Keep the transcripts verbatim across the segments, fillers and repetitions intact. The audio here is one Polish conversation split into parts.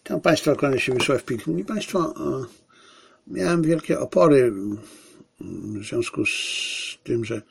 Witam Państwa, kłania się Wiesław Pikl. Państwo, miałem wielkie opory w związku z tym, że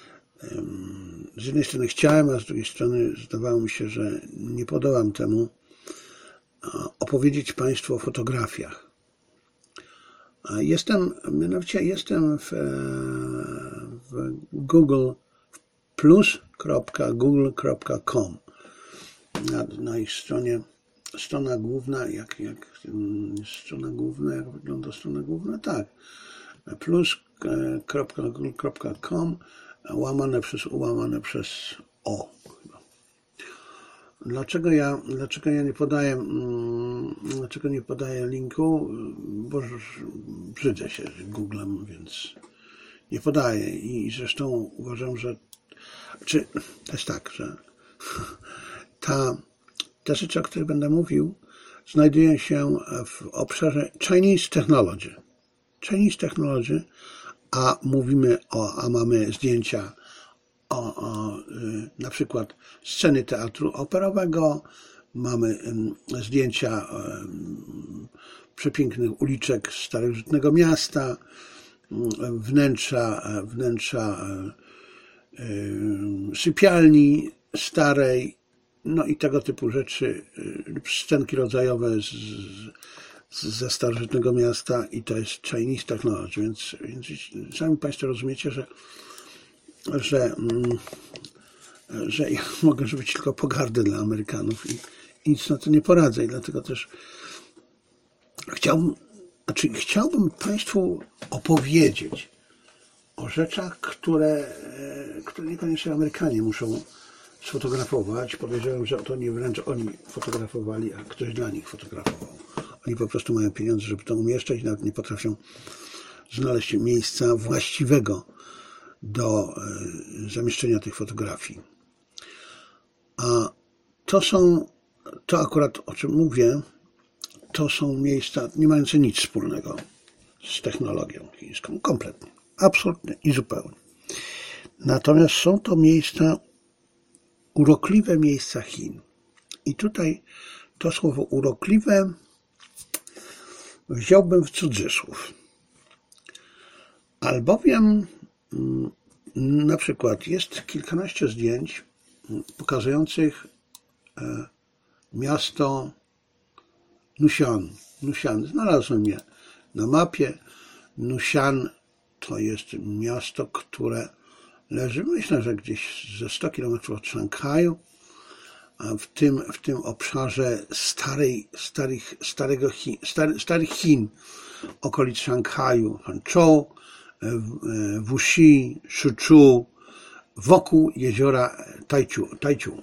z jednej strony chciałem, a z drugiej strony zdawało mi się, że nie podołam temu opowiedzieć Państwu o fotografiach. Jestem, mianowicie jestem w, w Google plus kropka google kropka com na, na ich stronie. Strona główna, jak, jak jest strona główna, jak wygląda strona główna? Tak. plus kropka google kropka com łamane przez łamane przez o. Dlaczego ja, dlaczego ja nie podaję, dlaczego nie podaję linku? Bo brzydzę się Googlem, więc nie podaję. I zresztą uważam, że czy to jest tak, że ta Te rzeczy, o których będę mówił, znajdują się w obszarze Chinese Technology. Chinese Technology, a mówimy o, a mamy zdjęcia o, o na przykład sceny teatru operowego, mamy zdjęcia przepięknych uliczek starożytnego miasta, wnętrza, wnętrza sypialni starej, no i tego typu rzeczy, scenki rodzajowe z, z, ze starożytnego miasta i to jest Chinese Technology, więc, więc sami Państwo rozumiecie, że, że, że ja mogę być tylko pogardę dla Amerykanów i, i nic na to nie poradzę i dlatego też chciałbym, znaczy chciałbym Państwu opowiedzieć o rzeczach, które, które niekoniecznie Amerykanie muszą sfotografować. Podejrzewam, że to nie wręcz oni fotografowali, a ktoś dla nich fotografował. Oni po prostu mają pieniądze, żeby to umieszczać i nawet nie potrafią znaleźć miejsca właściwego do zamieszczenia tych fotografii. A to są, to akurat o czym mówię, to są miejsca nie mające nic wspólnego z technologią chińską. Kompletnie. Absolutnie i zupełnie. Natomiast są to miejsca urokliwe miejsca Chin. I tutaj to słowo urokliwe wziąłbym w cudzysłów. Albowiem na przykład jest kilkanaście zdjęć pokazujących miasto Nusian. Nusian. Znalazłem je na mapie. Nusian to jest miasto, które leży, myślę, że gdzieś ze sto kilometrów od Szanghaju, a w tym, w tym obszarze starej, starych, starego Chin, stary, starych Chin, okolic Szanghaju, Hanzhou, Wuxi, Suzhou, wokół jeziora Taichu. Taichu.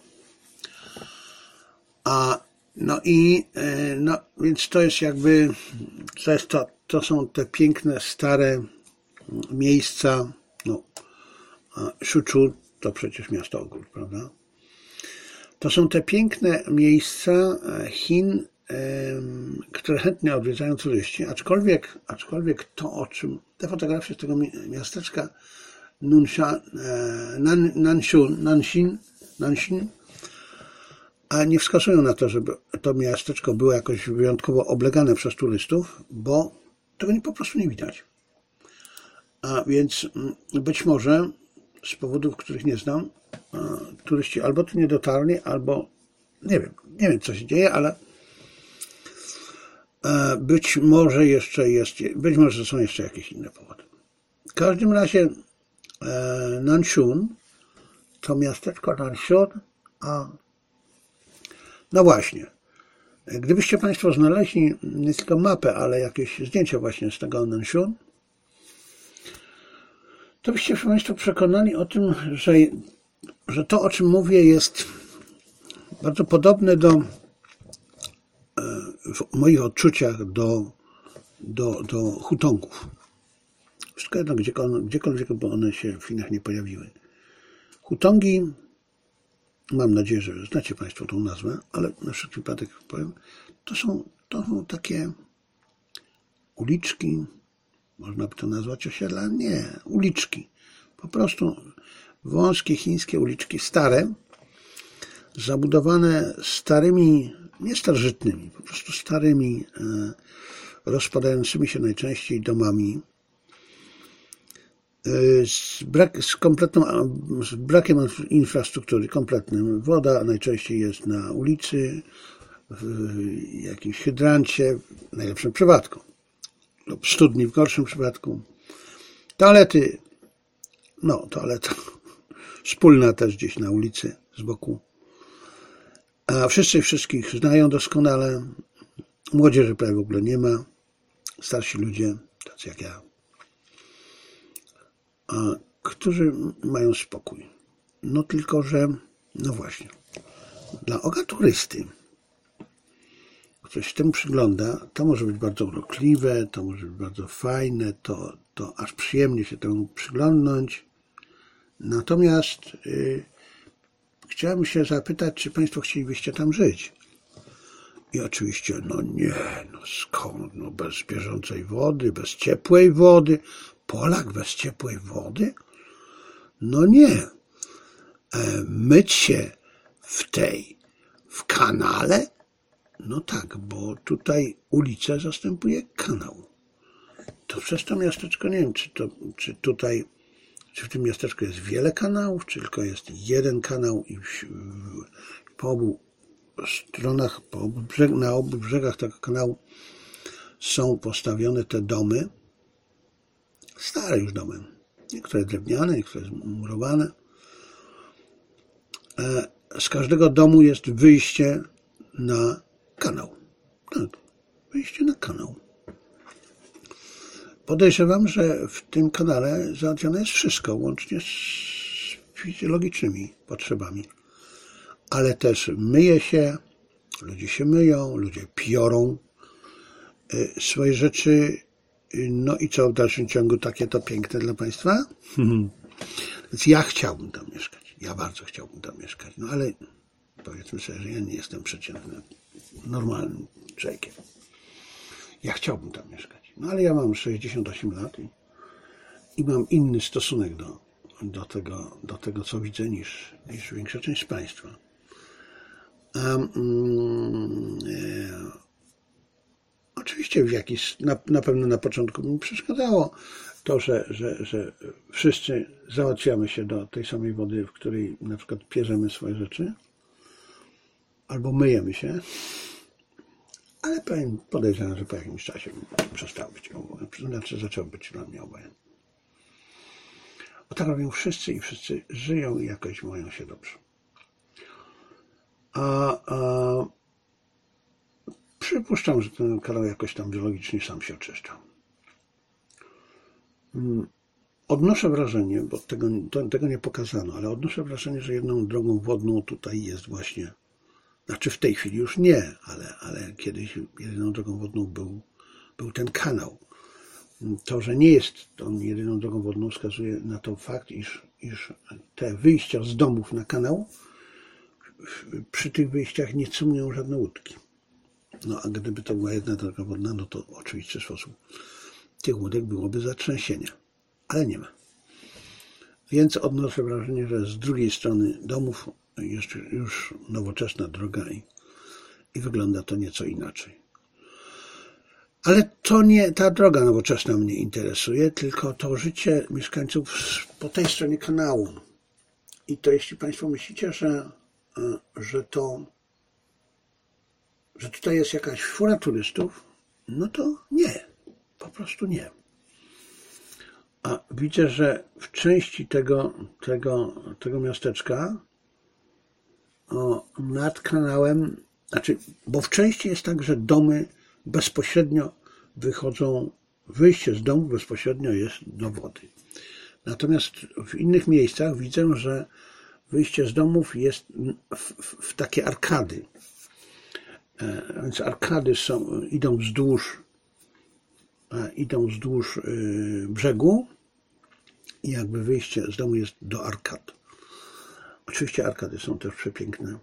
A no i no, więc to jest jakby, to, jest to, to są te piękne, stare miejsca, no, Suzhou to przecież miasto ogród, prawda? To są te piękne miejsca Chin, które chętnie odwiedzają turyści, aczkolwiek, aczkolwiek to, o czym te fotografie z tego miasteczka Nunshan, Nan, Nanshun, Nanshin, Nanshin, a nie wskazują na to, żeby to miasteczko było jakoś wyjątkowo oblegane przez turystów, bo tego nie, po prostu nie widać. A więc być może z powodów, których nie znam, turyści albo tu nie dotarli, albo nie wiem, nie wiem co się dzieje, ale być może jeszcze jest, być może są jeszcze jakieś inne powody. W każdym razie Nanshun, to miasteczko Nanshun, a no właśnie, gdybyście Państwo znaleźli nie tylko mapę, ale jakieś zdjęcia właśnie z tego Nanshun, to byście się Państwo przekonali o tym, że, że to, o czym mówię, jest bardzo podobne do, w moich odczuciach do, do, do hutongów. Wszystko jedno, gdziekolwiek, gdziekolwiek by one się w Chinach nie pojawiły. Hutongi, mam nadzieję, że znacie Państwo tą nazwę, ale na wszelki wypadek powiem, to są, to są takie uliczki, można by to nazwać osiedla? Nie, uliczki. Po prostu wąskie chińskie uliczki, stare, zabudowane starymi nie starożytnymi, po prostu starymi, rozpadającymi się najczęściej domami, z, brak, z, kompletną, z brakiem infrastruktury kompletnym. Woda najczęściej jest na ulicy, w jakimś hydrancie, w najlepszym przypadku, lub studni w gorszym przypadku. Toalety, no toaleta wspólna też gdzieś na ulicy z boku. A wszyscy wszystkich znają doskonale. Młodzieży prawie w ogóle nie ma. Starsi ludzie, tacy jak ja, a, którzy mają spokój. No tylko, że, no właśnie, dla oka turysty, ktoś się temu przygląda, to może być bardzo urokliwe, to może być bardzo fajne, to, to aż przyjemnie się temu przyglądnąć. Natomiast yy, chciałem się zapytać, czy Państwo chcielibyście tam żyć? I oczywiście, no nie, no skąd, no bez bieżącej wody, bez ciepłej wody. Polak bez ciepłej wody? No nie. E, myć się w tej, w kanale? No tak, bo tutaj ulicę zastępuje kanał. To przez to miasteczko, nie wiem, czy, to, czy tutaj, czy w tym miasteczku jest wiele kanałów, czy tylko jest jeden kanał i w, w, po obu stronach, po obu brzeg, na obu brzegach tego kanału są postawione te domy, stare już domy, niektóre drewniane, niektóre murowane. Z każdego domu jest wyjście na kanał. Tak, wyjście na kanał. Podejrzewam, że w tym kanale załatwione jest wszystko, łącznie z fizjologicznymi potrzebami. Ale też myje się, ludzie się myją, ludzie piorą swoje rzeczy. No i co w dalszym ciągu takie to piękne dla Państwa? Więc ja chciałbym tam mieszkać. Ja bardzo chciałbym tam mieszkać. No ale powiedzmy sobie, że ja nie jestem przeciętnym, normalnym człowiekiem. Ja chciałbym tam mieszkać. No ale ja mam sześćdziesiąt osiem lat i, i mam inny stosunek do, do, tego, do tego, co widzę, niż, niż większa część z Państwa. Um, e, oczywiście w jakiś, na, na pewno na początku mi przeszkadzało to, że, że, że wszyscy załatwiamy się do tej samej wody, w której na przykład pierzemy swoje rzeczy albo myjemy się, ale powiem, podejrzewam, że po jakimś czasie przestało być, znaczy zaczęło być dla mnie obojętne. Bo tak robią wszyscy i wszyscy żyją i jakoś mają się dobrze. A, a przypuszczam, że ten kanał jakoś tam biologicznie sam się oczyszcza. Odnoszę wrażenie, bo tego, to, tego nie pokazano, ale odnoszę wrażenie, że jedną drogą wodną tutaj jest właśnie, znaczy w tej chwili już nie, ale, ale kiedyś jedyną drogą wodną był, był ten kanał. To, że nie jest tą jedyną drogą wodną, wskazuje na to fakt, iż, iż te wyjścia z domów na kanał, przy tych wyjściach nie cumują żadne łódki. No a gdyby to była jedna droga wodna, no to w oczywisty sposób tych łódek byłoby zatrzęsienia. Ale nie ma. Więc odnoszę wrażenie, że z drugiej strony domów jest już nowoczesna droga i, i wygląda to nieco inaczej. Ale to nie ta droga nowoczesna mnie interesuje, tylko to życie mieszkańców po tej stronie kanału. I to jeśli Państwo myślicie, że, że to że tutaj jest jakaś fura turystów, no to nie. Po prostu nie. A widzę, że w części tego, tego, tego miasteczka o, nad kanałem, znaczy, bo w części jest tak, że domy bezpośrednio wychodzą, wyjście z domu bezpośrednio jest do wody. Natomiast w innych miejscach widzę, że wyjście z domów jest w, w, w takie arkady. E, więc arkady są, idą wzdłuż idą wzdłuż y, brzegu i jakby wyjście z domu jest do arkad. Oczywiście arkady są też przepiękne.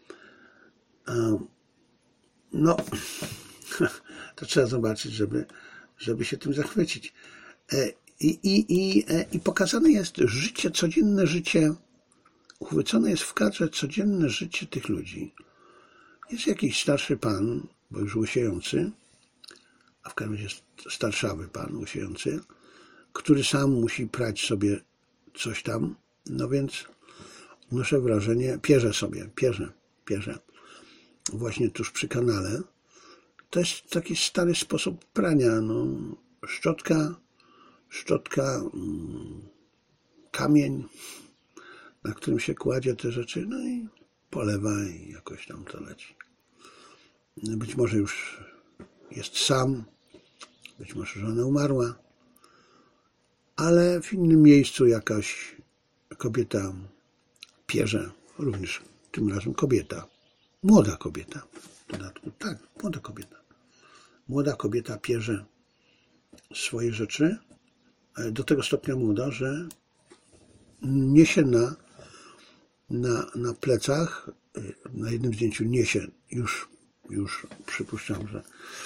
No, to trzeba zobaczyć, żeby, żeby się tym zachwycić. I, i, i, i pokazane jest życie, codzienne życie, uchwycone jest w kadrze codzienne życie tych ludzi. jest jakiś starszy pan, bo już łysiejący, a w każdym razie starszawy pan łysiejący, który sam musi prać sobie coś tam, no więc noszę wrażenie, pierze sobie, pierze, pierze, właśnie tuż przy kanale. To jest taki stary sposób prania, no, szczotka, szczotka, kamień, na którym się kładzie te rzeczy, no i polewa i jakoś tam to leci. Być może już jest sam, być może żona umarła, ale w innym miejscu jakaś kobieta pierze, również tym razem kobieta, młoda kobieta, w dodatku, tak, młoda kobieta. Młoda kobieta pierze swoje rzeczy, do tego stopnia młoda, że niesie na, na, na plecach, na jednym zdjęciu niesie, już, już przypuszczam, że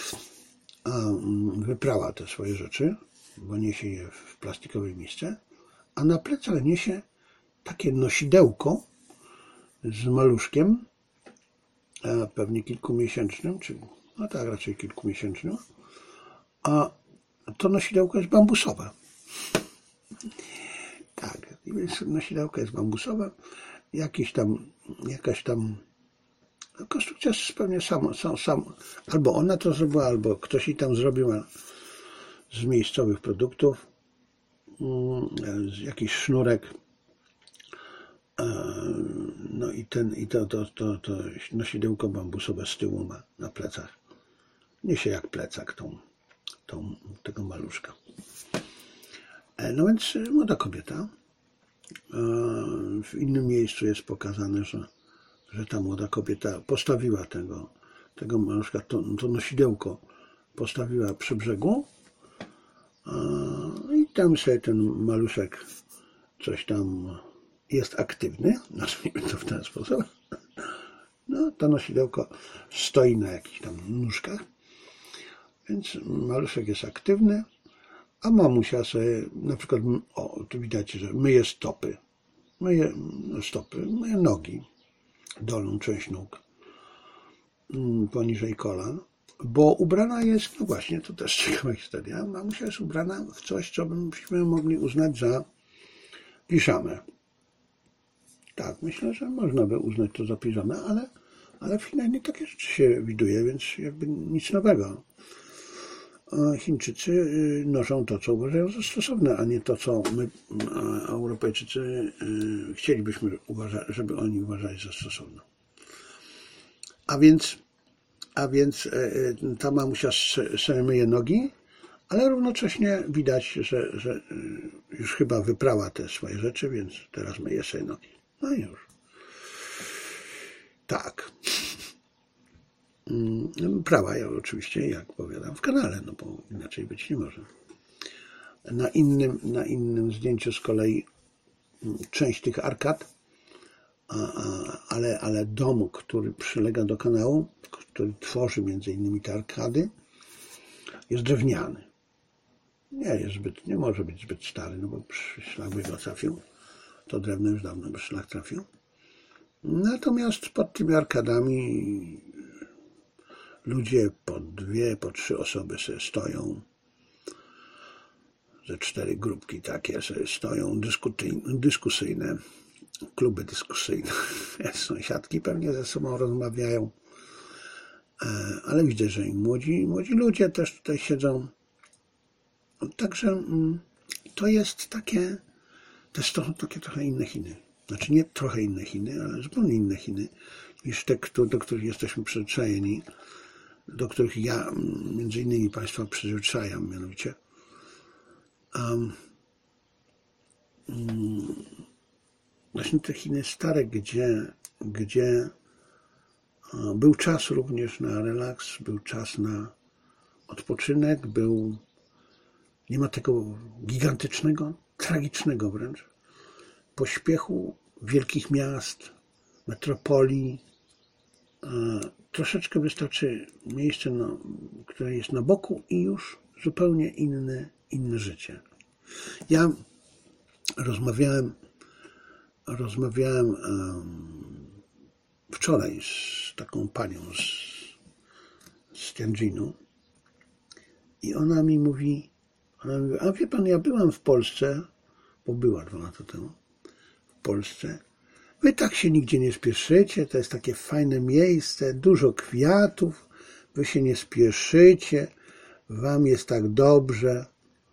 wyprała te swoje rzeczy, bo niesie je w plastikowej misce, a na plecach niesie takie nosidełko z maluszkiem, pewnie kilkumiesięcznym, czy no tak, raczej kilkumiesięcznym, a to nosidełko jest bambusowe. Tak, nosidełko jest bambusowe, jakiś tam, jakaś tam konstrukcja jest pewnie sama, sam, sam, albo ona to zrobiła, albo ktoś jej tam zrobił z miejscowych produktów, jakiś sznurek, no i ten, i to, to, to, to nosidełko bambusowe z tyłu ma na plecach. Niesie jak plecak tą, tą, tego maluszka. No więc młoda kobieta. W innym miejscu jest pokazane, że, że ta młoda kobieta postawiła tego, tego maluszka, to, to nosidełko postawiła przy brzegu i tam sobie ten maluszek coś tam jest aktywny, nazwijmy to w ten sposób. No, to nosidełko stoi na jakichś tam nóżkach, więc maluszek jest aktywny, a mamusia sobie na przykład, o, tu widać, że myje stopy, myje stopy, myje nogi, dolną część nóg, poniżej kolan, bo ubrana jest, no właśnie, to też ciekawa historia, mamusia jest ubrana w coś, co byśmy mogli uznać za piżamę. Tak, myślę, że można by uznać to za piżamę, ale, ale finalnie takie rzeczy się widuje, więc jakby nic nowego. Chińczycy noszą to, co uważają za stosowne, a nie to, co my, Europejczycy, chcielibyśmy, żeby oni uważali za stosowne. A więc, a więc ta mamusia sobie myje nogi, ale równocześnie widać, że, że już chyba wyprała te swoje rzeczy, więc teraz myje sobie nogi. No i już. Tak. Prawa ja oczywiście, jak powiadam, w kanale, no bo inaczej być nie może. Na innym, na innym zdjęciu z kolei część tych arkad, ale, ale dom, który przylega do kanału, który tworzy między innymi te arkady, jest drewniany. Nie jest zbyt, nie może być zbyt stary, no bo szlak by go trafił. To drewno już dawno by szlak trafił. Natomiast pod tymi arkadami ludzie po dwie, po trzy osoby sobie stoją. Ze cztery grupki takie sobie stoją, dyskusyjne, kluby dyskusyjne. Sąsiadki pewnie ze sobą rozmawiają. Ale widzę, że i młodzi, młodzi ludzie też tutaj siedzą. Także to jest takie, to jest to, takie trochę inne Chiny. Znaczy nie trochę inne Chiny, ale zupełnie inne Chiny niż te, do których jesteśmy przyzwyczajeni, do których ja między innymi Państwa przyzwyczajam, mianowicie um, um, właśnie te Chiny stare, gdzie, gdzie um, był czas również na relaks, był czas na odpoczynek, był, nie ma tego gigantycznego, tragicznego wręcz pośpiechu wielkich miast, metropolii. Troszeczkę wystarczy miejsce, no, które jest na boku i już zupełnie inne, inne życie. Ja rozmawiałem, rozmawiałem um, wczoraj z taką panią z, z Tianjinu i ona mi mówi, ona mówi, a wie pan, ja byłam w Polsce, bo była dwa lata temu w Polsce. Wy tak się nigdzie nie spieszycie, to jest takie fajne miejsce, dużo kwiatów, wy się nie spieszycie, wam jest tak dobrze.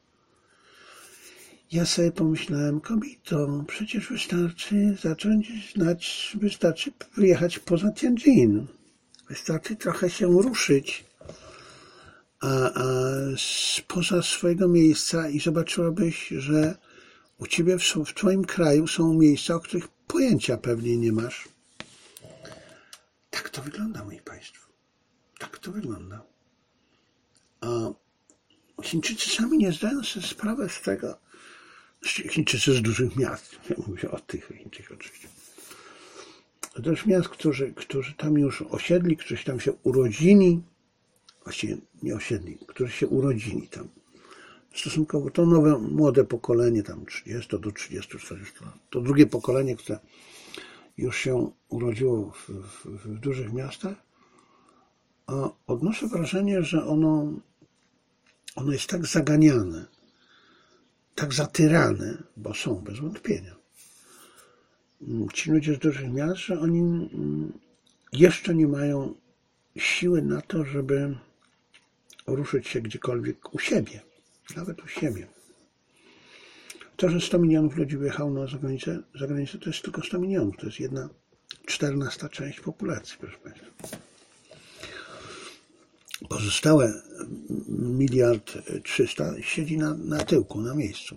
Ja sobie pomyślałem, kobito, przecież wystarczy zacząć znać, wystarczy wyjechać poza Tianjin. Wystarczy trochę się ruszyć a, a spoza swojego miejsca i zobaczyłabyś, że u ciebie w, w twoim kraju są miejsca, o których pojęcia pewnie nie masz. Tak to wygląda, moi państwo. Tak to wygląda. A Chińczycy sami nie zdają sobie sprawy z tego, Chińczycy z dużych miast, ja mówię o tych Chińczykach oczywiście, z dużych miast, którzy, którzy tam już osiedli, którzy tam się urodzili, właściwie nie osiedli, którzy się urodzili tam. Stosunkowo to nowe, młode pokolenie, tam trzydzieści do trzydziestu, czterdziestu lat, to drugie pokolenie, które już się urodziło w, w, w dużych miastach, a odnoszę wrażenie, że ono, ono jest tak zaganiane, tak zatyrane, bo są bez wątpienia. Ci ludzie z dużych miast, że oni jeszcze nie mają siły na to, żeby ruszyć się gdziekolwiek u siebie, nawet u siebie. To, że sto milionów ludzi wyjechało na zagranicę, zagranicę, to jest tylko sto milionów, to jest jedna czternasta część populacji, proszę Państwa. Pozostałe miliard trzysta siedzi na, na tyłku, na miejscu.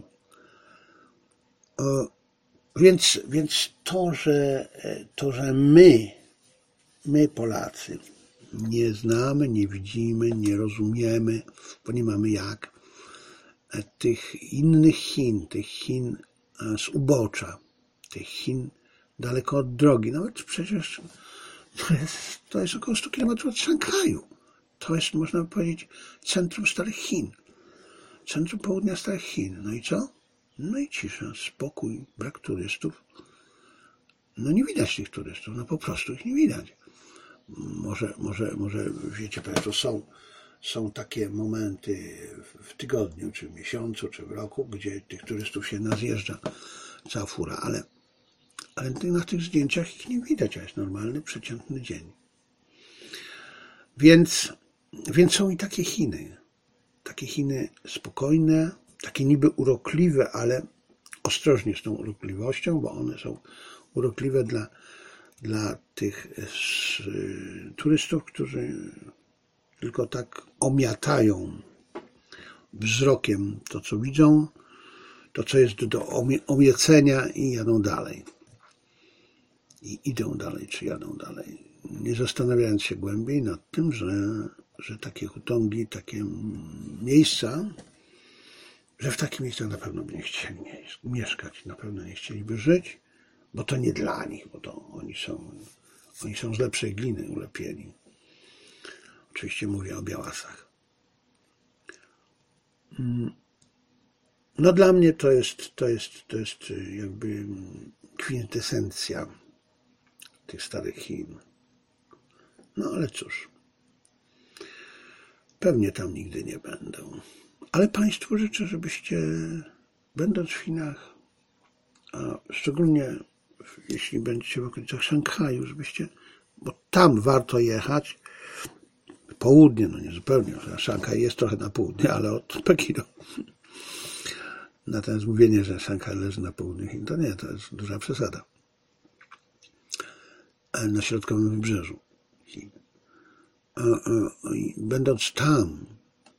O, więc, więc to, że, to, że my, my Polacy, nie znamy, nie widzimy, nie rozumiemy, bo nie mamy jak, tych innych Chin, tych Chin z ubocza, tych Chin daleko od drogi, nawet przecież to jest, to jest około stu kilometrów od Szanghaju. To jest, można powiedzieć, centrum Starych Chin. Centrum południa Starych Chin. No i co? No i cisza, spokój, brak turystów. No nie widać tych turystów, no po prostu ich nie widać. Może, może, może wiecie Państwo, są, są takie momenty w tygodniu, czy w miesiącu, czy w roku, gdzie tych turystów się nazjeżdża cała fura, ale, ale na tych zdjęciach ich nie widać, a jest normalny, przeciętny dzień. Więc, więc są i takie Chiny. Takie Chiny spokojne, takie niby urokliwe, ale ostrożnie z tą urokliwością, bo one są urokliwe dla, dla tych turystów, którzy tylko tak omiatają wzrokiem to, co widzą, to, co jest do omiecenia i jadą dalej. I idą dalej, czy jadą dalej. Nie zastanawiając się głębiej nad tym, że, że takie hutongi, takie miejsca, że w takich miejscach na pewno by nie chcieli mieszkać, na pewno nie chcieliby żyć, bo to nie dla nich, bo to oni są, oni są z lepszej gliny ulepieni. Oczywiście mówię o białasach. No dla mnie to jest, to jest, to jest jakby kwintesencja tych starych Chin. No ale cóż, pewnie tam nigdy nie będę. Ale Państwu życzę, żebyście, będąc w Chinach, a szczególnie jeśli będziecie w okolicach Szanghaju, żebyście, bo tam warto jechać, południe, no nie zupełnie, Szanghaj jest trochę na południe, ale od Pekinu. Natomiast mówienie, że Szanghaj leży na południu Chin, to nie, to jest duża przesada. Na środkowym wybrzeżu Chin. Będąc tam,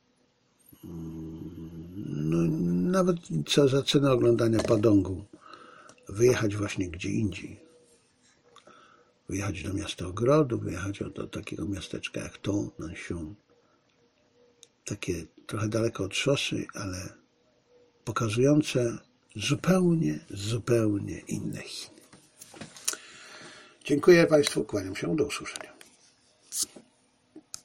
no, nawet co za cenę oglądania Padongu, wyjechać właśnie gdzie indziej. Wyjechać do miasta ogrodu, wyjechać do takiego miasteczka jak to, Nanxiong. Takie trochę daleko od szosy, ale pokazujące zupełnie, zupełnie inne Chiny. Dziękuję Państwu, kłaniam się, do usłyszenia.